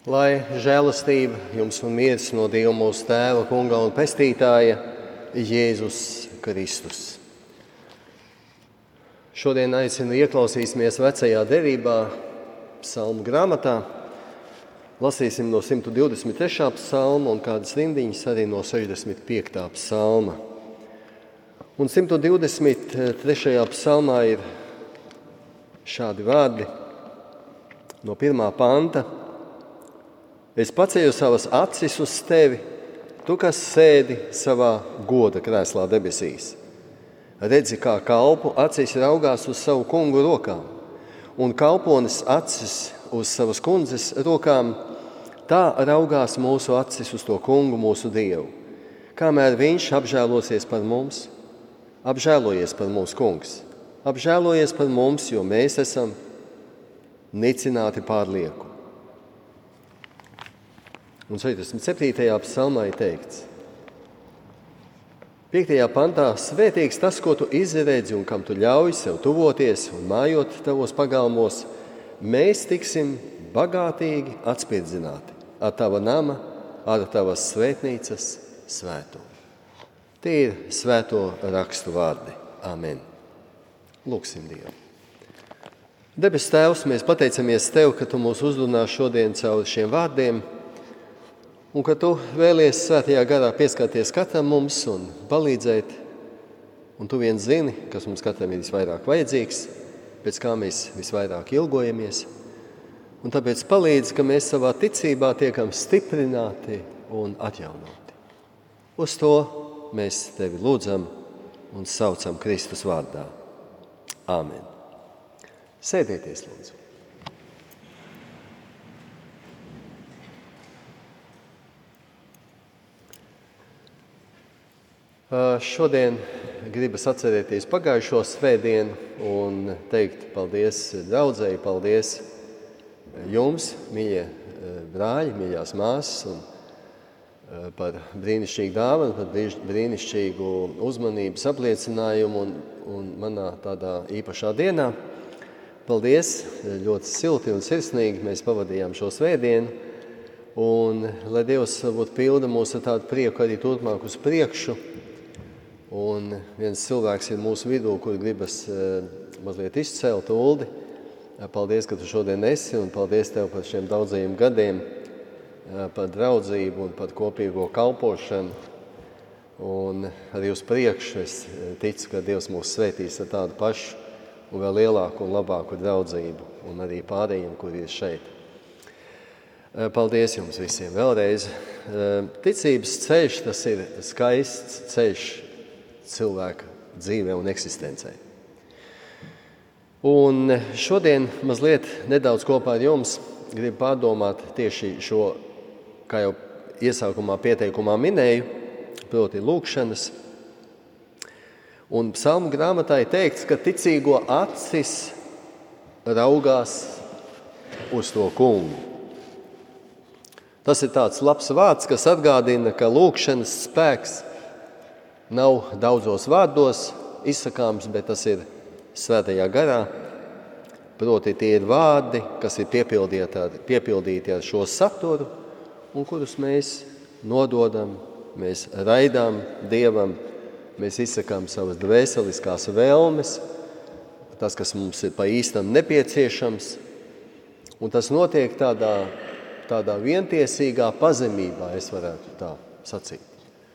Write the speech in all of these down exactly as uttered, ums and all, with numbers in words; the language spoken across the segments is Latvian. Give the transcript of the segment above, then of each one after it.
Lai žēlastība jums un miers no Dieva mūsu Tēva, Kunga un Pestītāja Jēzus Kristus. Šodien aicinu ieklausīsimies vecajā derībā, psalmu grāmatā. Lasīsim no simt divdesmit trešā psalma un kādas rindiņas arī no sešdesmit piektā psalma. Un simt divdesmit trešajā psalmā ir šādi vārdi no pirmā panta. Es paceļu savas acis uz tevi, tu, kas sēdi savā goda krēslā debesīs. Redzi, kā kalpu acis raugās uz savu kungu rokām, un kalpones acis uz savas kundzes rokām, tā raugās mūsu acis uz to kungu, mūsu Dievu. Kamēr viņš apžēlosies par mums, apžēlojies par mūsu kungs, apžēlojies par mums, jo mēs esam nicināti pārlieku. Un sešdesmit septītajā psalmā ir teikts, piektajā pantā, svētīgs tas, ko tu izredzi un kam tu ļauj sev tuvoties un mājot tavos pagalmos, mēs tiksim bagātīgi atspirdzināti ar tava nama, ar tavas svētnīcas svētumu. Tie ir svēto rakstu vārdi. Amen. Lūksim Dievu. Debes Tēvs, mēs pateicamies Tev, ka Tu mūs uzrunā šodien caur šiem vārdiem, un ka Tu vēlies svētajā garā pieskarties katram mums un palīdzēt, un Tu viens zini, kas mums katram ir visvairāk vajadzīgs, pēc kā mēs visvairāk ilgojamies, un tāpēc palīdz, ka mēs savā ticībā tiekam stiprināti un atjaunoti. Uz to mēs Tevi lūdzam un saucam Kristus vārdā. Āmen. Sēdieties, lūdzu. Šodien gribas atcerēties pagājušo svētdienu un teikt paldies draudzei, paldies jums, mīļie brāļi, mīļās māsas, un par brīnišķīgu dāvanu, par brīnišķīgu uzmanības apliecinājumu un, un manā tādā īpašā dienā. Paldies, ļoti silti un sirsnīgi mēs pavadījām šo svētdienu, un lai Dievs varbūt pilda mūs ar tādu prieku arī turpmāk uz priekšu. Un viens cilvēks ir mūsu vidū, kur gribas e, mazliet izcelt Uldi. Paldies, ka tu šodien esi, un paldies Tev par šiem daudzajiem gadiem, e, par draudzību un par kopīgo kalpošanu. Un arī uz priekšu es ticu, ka Dievs mūs svētīs ar tādu pašu un vēl lielāku un labāku draudzību, un arī pārējiem, kur ir šeit. E, paldies jums visiem vēlreiz. E, ticības ceļš, tas ir skaists ceļš cilvēka dzīvē un eksistencē. Un šodien mazliet nedaudz kopā ar jums gribu pārdomāt tieši šo, kā jau iesākumā pieteikumā minēju, proti lūkšanas. Un psalmu grāmatā ir teikts, ka ticīgo acis raugās uz to kungu. Tas ir tāds labs vārds, kas atgādina, ka lūkšanas spēks nav daudzos vārdos izsakāms, bet tas ir svētajā garā. Proti tie ir vārdi, kas ir piepildīti ar, piepildīti ar šo saturu, un kurus mēs nododam, mēs raidām Dievam, mēs izsakām savas dvēseliskās vēlmes, tas, kas mums ir pa īstam nepieciešams, un tas notiek tādā, tādā vientiesīgā pazemībā, es varētu tā sacīt.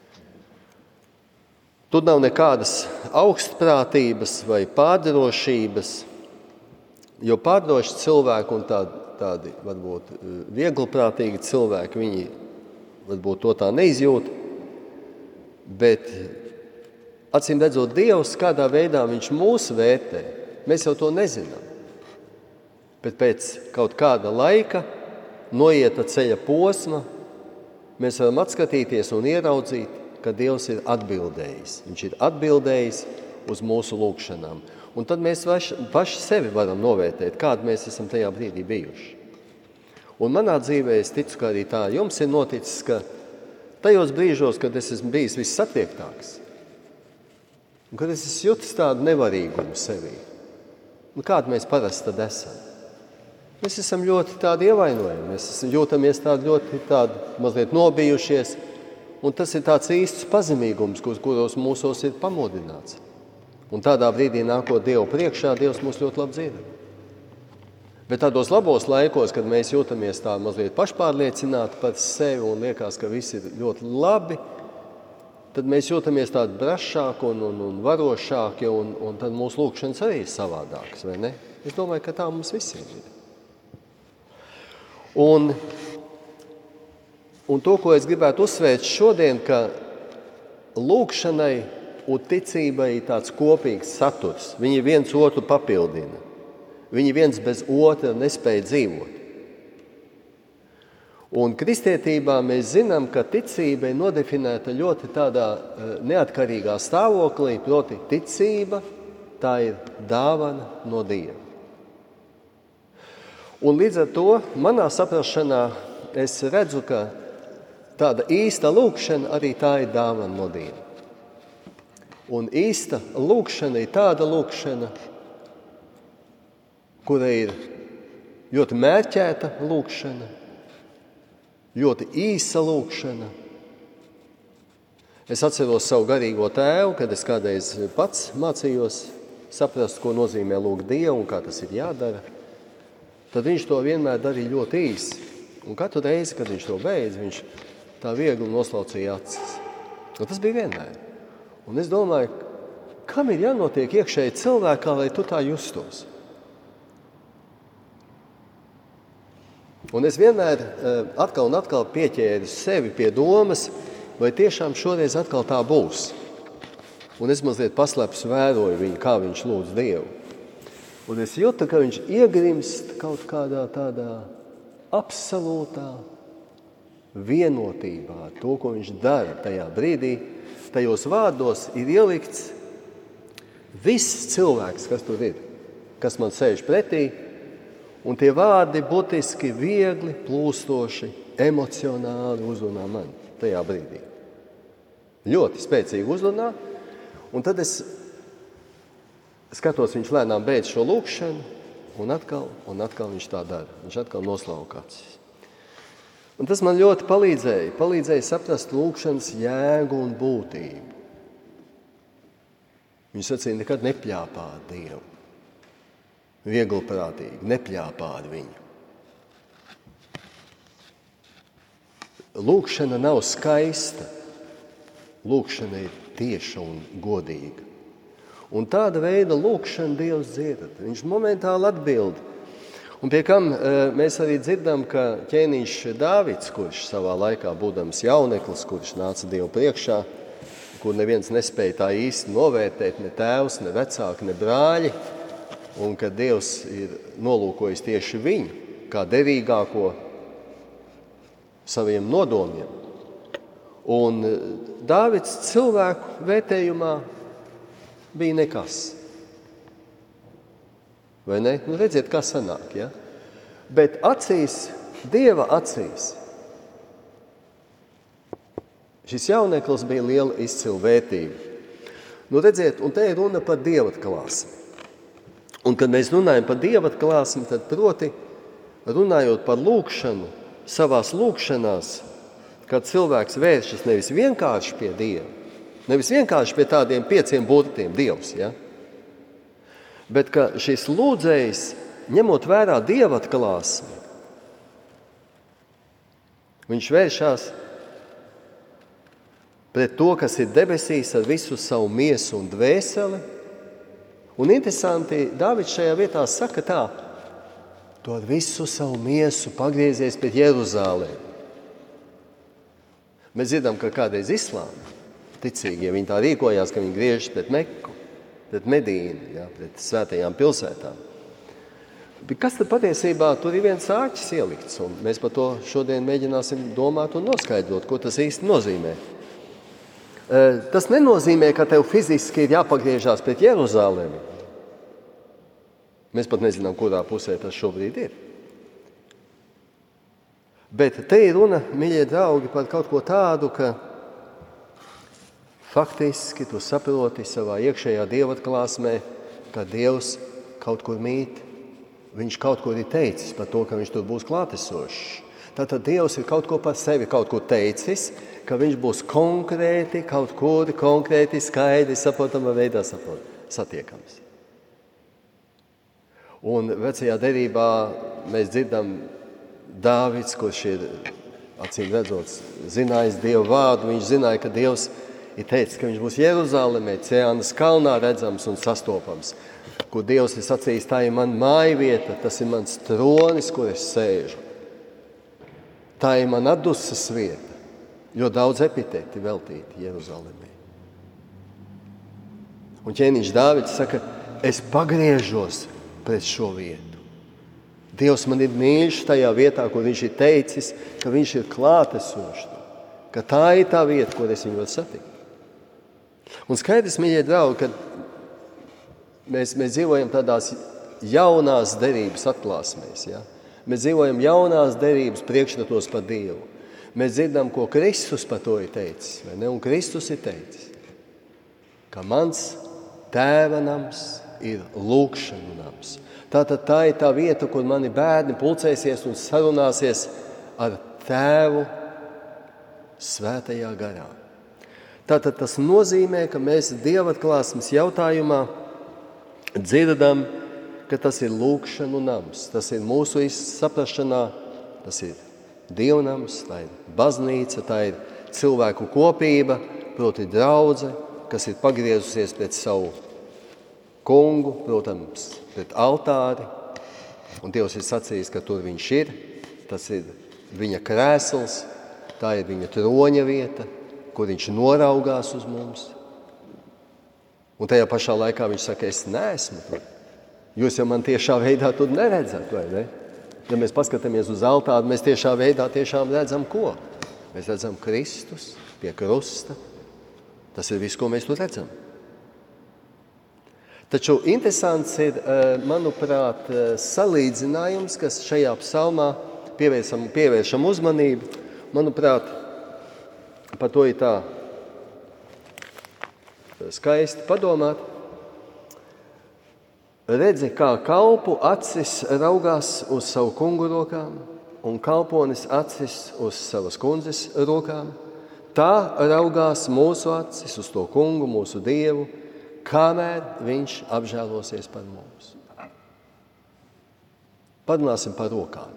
Tur nav nekādas augstprātības vai pārdrošības, jo pārdroši cilvēki un tādi, tādi varbūt vieglprātīgi cilvēki, viņi varbūt to tā neizjūt, bet acīm redzot Dievs, kādā veidā viņš mūs vērtē, mēs jau to nezinām. Bet pēc kaut kāda laika, noieta ceļa posma, mēs varam atskatīties un ieraudzīt, ka Dievs ir atbildējis. Viņš ir atbildējis uz mūsu lūkšanām. Un tad mēs paši, paši sevi varam novērtēt, kādi mēs esam tajā brīdī bijuši. Un manā dzīvē es ticu, ka arī tā jums ir noticis, ka tajos brīžos, kad es esmu bijis vissatriektāks, un kad es esmu jutis tādu nevarīgumu sevī, un kādu mēs parasti tad esam. Mēs esam ļoti tādi ievainojami, mēs jūtamies tādi ļoti tādi mazliet nobijušies, un tas ir tāds īsts pazemīgums, kur, kuros mūsos ir pamodināts. Un tādā brīdī nākot Dievu priekšā, Dievs mūs ļoti labi dzird. Bet tādos labos laikos, kad mēs jūtamies tā mazliet pašpārliecināti par sevi un liekas, ka viss ir ļoti labi, tad mēs jūtamies tādi brašāki un, un, un varošāki, un, un tad mūsu lūkšanas arī ir savādākas, vai ne? Es domāju, ka tā mums visiem ir. Un, un to, ko es gribētu uzsvērt šodien, ka lūkšanai un ticībai ir tāds kopīgs saturs. Viņi viens otru papildina. Viņi viens bez otra nespēja dzīvot. Un kristietībā mēs zinām, ka ticība ir nodefinēta ļoti tādā neatkarīgā stāvoklī, proti ticība, tā ir dāvana no Dieva. Un līdz ar to manā saprašanā es redzu, ka tāda īsta lūkšana arī tā ir dāvana no Dieva. Un īsta lūkšana ir tāda lūkšana, kura ir ļoti mērķēta lūkšana, ļoti īsa lūkšana. Es atceros savu garīgo tēvu, kad es kādreiz pats mācījos saprast, ko nozīmē lūgt Dievu un kā tas ir jādara. Tad viņš to vienmēr darīja ļoti īsi. Un katru reizi, kad viņš to beidz, viņš tā viegli noslaucīja acis. Un tas bija vienmēr. Un es domāju, kam ir jānotiek iekšēji cilvēkā, lai tu tā justos? Un es vienmēr atkal un atkal pieķēru sevi pie domas, vai tiešām šoreiz atkal tā būs. Un es mazliet paslēpus vēroju viņu, kā viņš lūdz Dievu. Un es jūtu, ka viņš iegrimst kaut kādā tādā absolūtā vienotībā ar to, ko viņš dara tajā brīdī. Tajos vārdos ir ielikts viss cilvēks, kas tur ir, kas man sēž pretī, un tie vārdi būtiski viegli, plūstoši, emocionāli uzrunā mani tajā brīdī. Ļoti spēcīgi uzrunā, un tad es skatos, viņš lēnām beidz šo lūkšanu, un atkal, un atkal viņš tā dara. Viņš atkal noslauka acis. Un tas man ļoti palīdzēja, palīdzēja saprast lūkšanas jēgu un būtību. Viņš sacīja, nekad nepļāpā ar Dievu. Vieglprātīgi, nepļāpā ar viņu. Lūkšana nav skaista. Lūkšana ir tieša un godīga. Un tāda veida lūkšana Dievs dzird. Viņš momentāli atbild. Un pie kam mēs arī dzirdam, ka ķēniņš Dāvids, kurš savā laikā būdams jauneklis, kurš nāca Dievu priekšā, kur neviens nespēja tā īsti novērtēt, ne tēvs, ne vecāki, ne brāļi, un ka Dievs ir nolūkojis tieši viņu kā derīgāko saviem nodomiem. Un Dāvids cilvēku vērtējumā bija nekas. Vai ne? Nu, redziet, kā sanāk, ja? Bet acīs, Dieva acīs, šis jauneklis bija liela izcila vērtība. Nu, redziet, un te ir runa par dievatklāsmi. Un, kad mēs runājam par dievatklāsmi, tad proti, runājot par lūkšanu, savās lūkšanās, kad cilvēks vēršas nevis vienkārši pie Dieva, nevis vienkārši pie tādiem pieciem burtiem Dievs, ja? Bet ka šis lūdzējs, ņemot vērā dievatklāsmi, viņš vēršās pret to, kas ir debesīs ar visu savu miesu un dvēseli. Un interesanti, Dāvids šajā vietā saka tā, tu ar visu savu miesu pagriezies pret Jeruzālēm. Mēs dzirdam, ka kādreiz islāma ticīgie, viņi tā rīkojās, ka viņi griežas pret Meku, pret Medīnu, ja, pret svētajām pilsētām. Bet kas tad patiesībā tur ir viens āķis ielikts, un mēs par to šodien mēģināsim domāt un noskaidrot, ko tas īsti nozīmē. Tas nenozīmē, ka tev fiziski ir jāpagriežās pret Jeruzālemi. Mēs pat nezinām, kurā pusē tas šobrīd ir. Bet te ir runa, mīļie draugi, par kaut ko tādu, ka faktiski tu saproti savā iekšējā dievatklāsmē, ka Dievs kaut kur mīt viņš kaut ko ir teicis par to, ka viņš tur būs klātesošs. Tātad Dievs ir kaut ko par sevi, kaut ko teicis, ka viņš būs konkrēti, kaut kur konkrēti, skaidri, saprotamā veidā saprot, satiekams. Un vecajā derībā mēs dzirdam Dāvids, kurš ir, acīm redzot, zinājis Dievu vārdu. Viņš zināja, ka Dievs ir teicis, ka viņš būs Jeruzalemē, Ciānas kalnā redzams un sastopams, kur Dievs ir sacījis, tā ir man mājvieta, tas ir mans tronis, kur es sēžu. Tā ir man atdusas vieta, jo daudz epitēti veltīti Jeruzalemē. Un ķēniņš Dāvids saka, es pagriežos pret šo vietu. Dievs man ir mīļš tajā vietā, kur viņš ir teicis, ka viņš ir klātesošs, ka tā ir tā vieta, kur es viņu varu satikt. Un skaidrs, mīļie draugi, ka mēs, mēs dzīvojam tādās jaunās derības atklāsmēs, ja? Mēs dzīvojam jaunās derības priekšstatos par Dievu. Mēs dzirdam, ko Kristus par to ir teicis, vai ne? Un Kristus ir teicis, ka mans tēva nams ir lūgšanu nams. Tātad tā ir tā vieta, kur mani bērni pulcēsies un sarunāsies ar tēvu svētajā garā. Tātad tas nozīmē, ka mēs dievatklāsmes jautājumā dzirdam, ka tas ir lūgšanu nams. Tas ir mūsu saprašanā, tas ir dievnams, tā ir baznīca, tā ir cilvēku kopība, proti draudze, kas ir pagriezusies pret savu kungu, protams, pret altāri. Un Dievs ir sacījis, ka tur viņš ir, tas ir viņa krēsls, tā ir viņa troņa vieta, kur viņš noraugās uz mums. Un tajā pašā laikā viņš saka, es neesmu tur. Jūs jau man tiešā veidā tur neredzat, vai ne? Ja mēs paskatāmies uz altāru, mēs tiešā veidā tiešām redzam ko? Mēs redzam Kristus pie krusta. Tas ir viss, ko mēs tur redzam. Taču interesants ir, manuprāt, salīdzinājums, kas šajā psalmā pievēršam, pievēršam uzmanību. Manuprāt, par to ir tā skaisti padomāt. Redzi, kā kalpu acis raugās uz savu kungu rokām un kalponis acis uz savas kundzes rokām. Tā raugās mūsu acis uz to kungu, mūsu Dievu, kamēr viņš apžēlosies par mums. Parunāsim par rokām.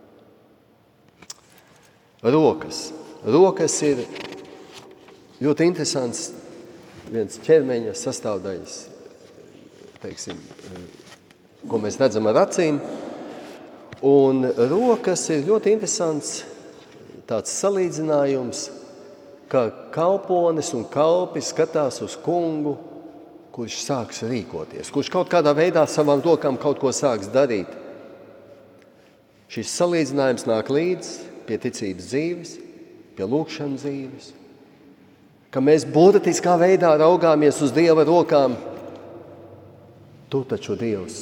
Rokas. Rokas ir ļoti interesants viens ķermeņa sastāvdaļas, teiksim, ko mēs redzam ar acīm. Un rokas ir ļoti interesants tāds salīdzinājums, ka kalponis un kalpi skatās uz kungu, kurš sāks rīkoties, kurš kaut kādā veidā savām rokām kaut ko sāks darīt. Šis salīdzinājums nāk līdz pie ticības dzīves, pie lūgšanas dzīves, ka mēs būtiskā veidā raugāmies uz Dieva rokām. Tu taču, Dievs,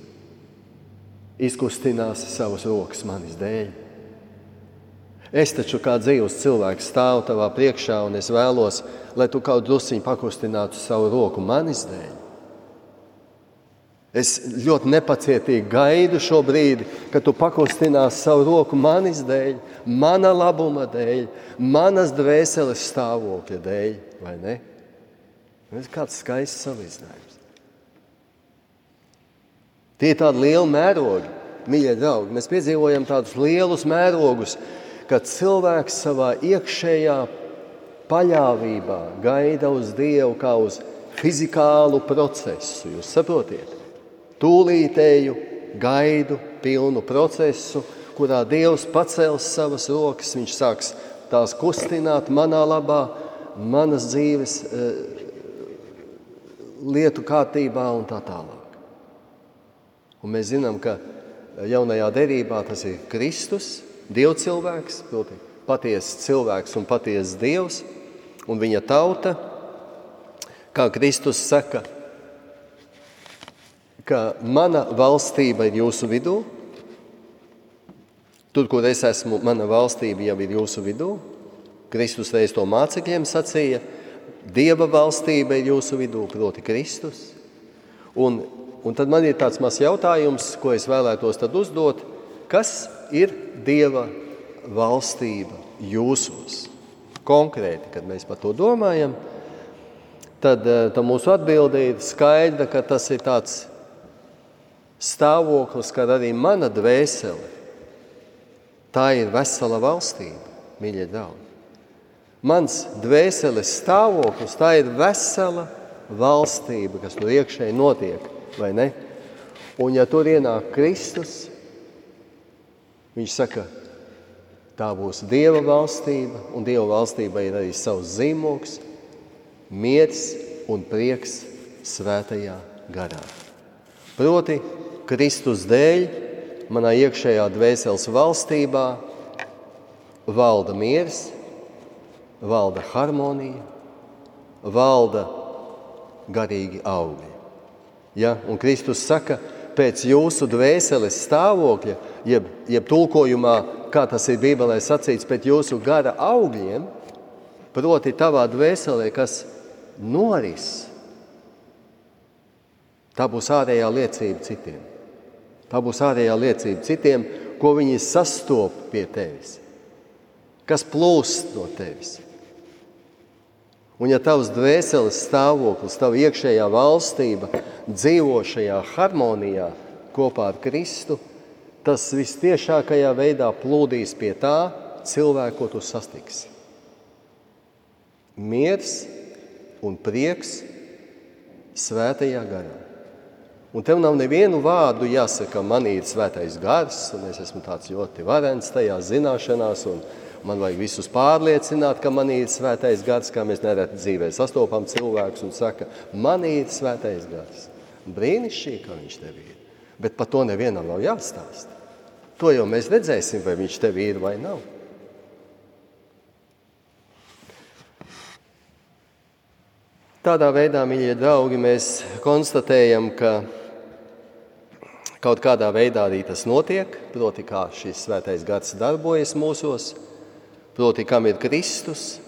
izkustināsi savas rokas manis dēļ. Es taču kā dzīvs cilvēks stāvu tavā priekšā un es vēlos, lai tu kaut drusciņu pakustinātu savu roku manis dēļ. Es ļoti nepacietīgi gaidu šo brīdi, kad tu pakustināsi savu roku manis dēļ, mana labuma dēļ, manas dvēseles stāvokļa dēļ, vai ne? Kāds skaists salīdzinājums. Tie ir tādi lieli mērogi, mīļie draugi. Mēs piedzīvojam tādus lielus mērogus, kad cilvēks savā iekšējā paļāvībā gaida uz Dievu kā uz fizikālu procesu. Jūs saprotiet? Tūlītēju gaidu pilnu procesu, kurā Dievs pacels savas rokas, viņš sāks tās kustināt manā labā, manas dzīves e, lietu kārtībā un tā tālāk. Un mēs zinām, ka jaunajā derībā tas ir Kristus, Dievcilvēks, proti patiesas cilvēks un patiesas Dievs, un viņa tauta, kā Kristus saka, ka mana valstība ir jūsu vidū, tur, kur es esmu, mana valstība jau ir jūsu vidū. Kristus reiz to mācekļiem sacīja, Dieva valstība ir jūsu vidū, proti Kristus, un un tad man ir tāds mazs jautājums, ko es vēlētos tad uzdot. Kas ir Dieva valstība jūsos? Konkrēti, kad mēs par to domājam, tad, tad mūsu atbilde ir skaidra, ka tas ir tāds stāvoklis, kad arī mana dvēsele, tā ir vesela valstība, mīļie draugi. Mans dvēseles stāvoklis, tā ir vesela valstība, kas tur iekšēji notiek, vai ne? Un ja tur ienāk Kristus, viņš saka, tā būs Dieva valstība, un Dieva valstība ir arī savs zīmogs, miers un prieks svētajā garā. Proti, Kristus dēļ manā iekšējā dvēseles valstībā valda miers, valda harmonija, valda garīgi augļi. Ja? Un Kristus saka, pēc jūsu dvēseles stāvokļa, jeb, jeb tulkojumā, kā tas ir Bībelē sacīts, pēc jūsu gara augļiem, proti tavā dvēselē, kas noris, tā būs ārējā liecība citiem. Tā būs ārējā liecība citiem, ko viņi sastop pie tevis, kas plūst no tevis. Un ja tavs dvēseles stāvoklis, tava iekšējā valstība dzīvo šajā harmonijā kopā ar Kristu, tas vistiešākajā veidā plūdīs pie tā cilvēka, ko tu sastiksi. Miers un prieks svētajā garā. Un tev nav nevienu vārdu jāsaka, man ir svētais gars, un es esmu tāds ļoti varens tajā zināšanās, un man vajag visus pārliecināt, ka man ir svētais gars, kā mēs nereti dzīvē sastopam cilvēkus un saka, man ir svētais gars. Brīnišķīgi, ka viņš tev ir. Bet par to nevienam nav jāstāst. To jau mēs redzēsim, vai viņš tev ir vai nav. Tādā veidā, mīļie draugi, mēs konstatējam, ka kaut kādā veidā arī tas notiek, proti kā šis svētais gars darbojas mūsos, proti, kam ir Kristus,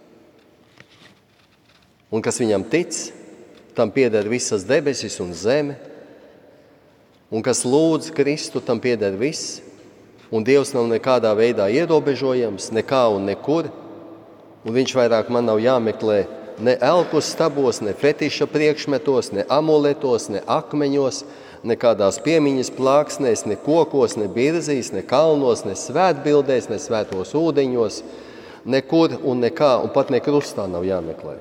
un kas viņam tic, tam pieder visas debesis un zeme, un kas lūdz Kristu, tam pieder viss, un Dievs nav nekādā veidā ierobežojams, nekā un nekur, un viņš vairāk man nav jāmeklē ne elku stabos, ne fetiša priekšmetos, ne amuletos, ne akmeņos, nekādās piemiņas plāksnēs, ne kokos, ne birzīs, ne kalnos, ne svētbildēs, ne svētos ūdeņos, nekur un nekā, un pat ne krustā nav jāmeklē.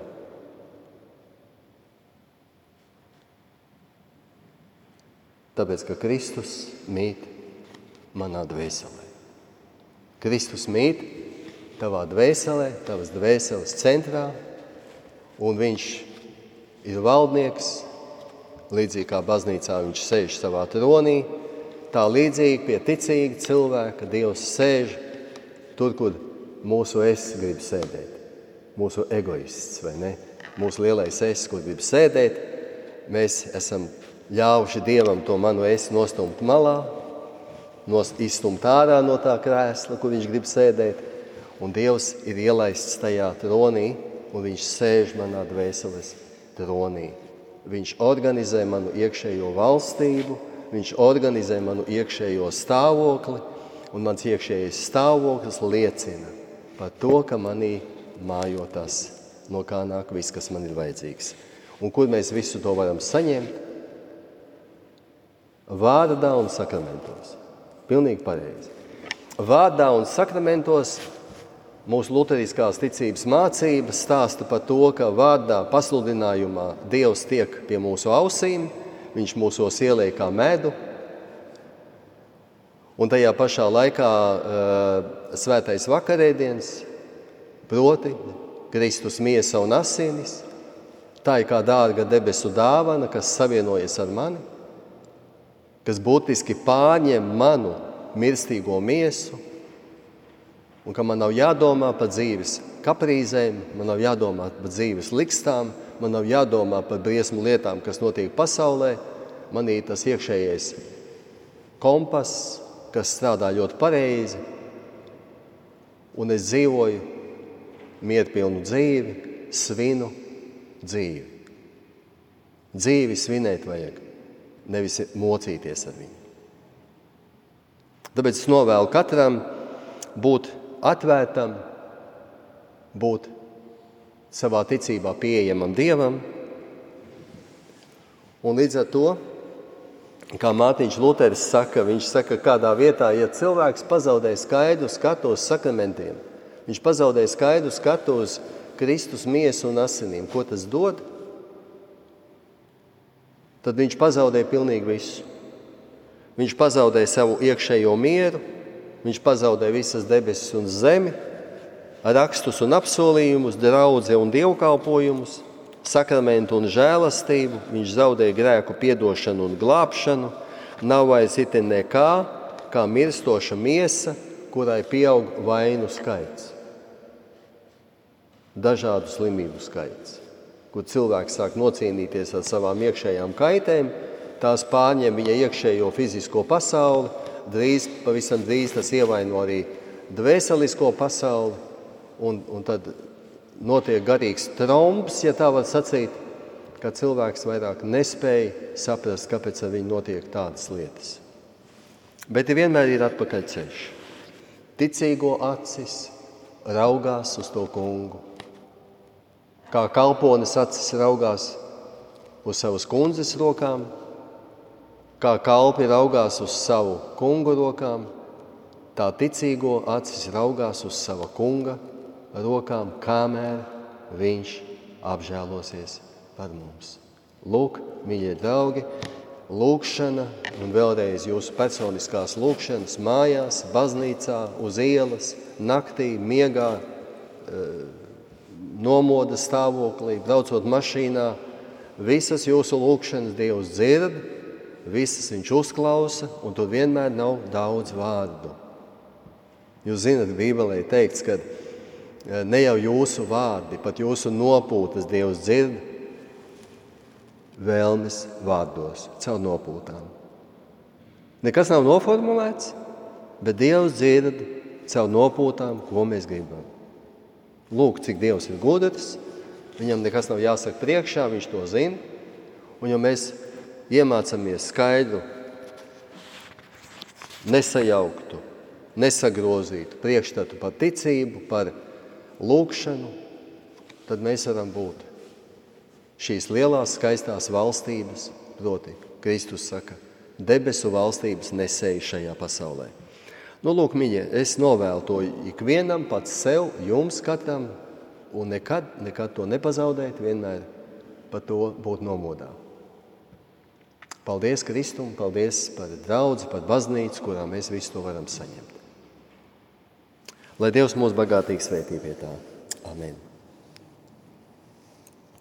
Tāpēc, ka Kristus mīt manā dvēselē. Kristus mīt tavā dvēselē, tavas dvēseles centrā, un viņš ir valdnieks. Līdzīgi kā baznīcā viņš sēž savā tronī, tā līdzīgi pie ticīga cilvēka Dievs sēž tur, kur mūsu es grib sēdēt. Mūsu egoists, vai ne? Mūsu lielais es, kur grib sēdēt, mēs esam ļauši Dievam to manu es nostumt malā, izstumt ārā no tā krēsla, kur viņš grib sēdēt, un Dievs ir ielaists tajā tronī, un viņš sēž manā dvēseles tronī. Viņš organizē manu iekšējo valstību, viņš organizē manu iekšējo stāvokli, un mans iekšējais stāvoklis liecina par to, ka manī mājo tas, no kā nāk viss, kas man ir vajadzīgs. Un kur mēs visu to varam saņemt? Vārdā un sakramentos. Pilnīgi pareizi. Vārdā un sakramentos mūsu luteriskās ticības mācības stāsta par to, ka vārdā pasludinājumā Dievs tiek pie mūsu ausīm, viņš mūsos ieliek kā medu, un tajā pašā laikā uh, svētais vakarēdiens, proti Kristus miesa un asinis, tā ir kā dārga debesu dāvana, kas savienojas ar mani, kas būtiski pārņem manu mirstīgo miesu, un ka man nav jādomā par dzīves kaprīzēm, man nav jādomā par dzīves likstām, man nav jādomā par briesmu lietām, kas notiek pasaulē. Man ir tas iekšējais kompass, kas strādā ļoti pareizi, un es dzīvoju mierpilnu dzīvi, svinu dzīvi. Dzīvi svinēt vajag. nevis mocīties ar viņu. Tāpēc es novēlu katram būt atvērtam, būt savā ticībā pieejamam Dievam. Un līdz ar to, kā Mārtiņš Luteris saka, viņš saka kādā vietā, ja cilvēks pazaudē skaidru skatu uz sakramentiem, viņš pazaudē skaidru skatu uz Kristus miesu un asinīm, ko tas dod, tad viņš pazaudē pilnīgi visu. Viņš pazaudē savu iekšējo mieru, viņš pazaudē visas debesis un zemi, rakstus un apsolījumus, draudze un dievkalpojumus, sakramentu un žēlastību, viņš zaudē grēku piedošanu un glābšanu, nav vairs ite nekā, kā mirstoša miesa, kurai pieaug vainu skaits. Dažādu slimību skaits, kur cilvēks sāk nocīnīties ar savām iekšējām kaitēm, tās pārņem viņa iekšējo fizisko pasauli, drīz, pavisam drīz tas ievaino arī dvēselisko pasauli, un, un tad notiek garīgs tromps, ja tā var sacīt, ka cilvēks vairāk nespēja saprast, kāpēc ar viņu notiek tādas lietas. Bet vienmēr ir atpakaļ ceļš. Ticīgo acis raugās uz to kungu. Kā kalpones acis raugās uz savas kundzes rokām, kā kalpi raugās uz savu kungu rokām, tā ticīgo acis raugās uz sava kunga rokām, kamēr viņš apžēlosies par mums. Lūk, mīļie draugi, lūkšana un vēlreiz jūsu personiskās lūkšanas mājās, baznīcā, uz ielas, naktī, miegā, nomoda stāvoklī, braucot mašīnā. Visas jūsu lūkšanas Dievs dzird, visas viņš uzklausa, un tur vienmēr nav daudz vārdu. Jūs zināt, Bībelē teikts, ka ne jau jūsu vārdi, pat jūsu nopūtas Dievs dzird vēlmes vārdos, caur nopūtām. Nekas nav noformulēts, bet Dievs dzird caur nopūtām, ko mēs gribam. Lūk, cik Dievs ir gudrs, viņam nekas nav jāsaka priekšā, viņš to zina, un ja mēs iemācāmies skaidru, nesajauktu, nesagrozītu priekšstatu par ticību, par lūkšanu, tad mēs varam būt šīs lielās skaistās valstības, proti, Kristus saka, debesu valstības nesēji šajā pasaulē. Nu, lūk, mīļie, es novēlu to ikvienam pats sev, jums katram, un nekad, nekad to nepazaudēt, vienmēr par to būt nomodā. Paldies Kristum, paldies par draudzi, par baznīcu, kurā mēs visu to varam saņemt. Lai Dievs mūs bagātīgi svētī pie tā. Amen.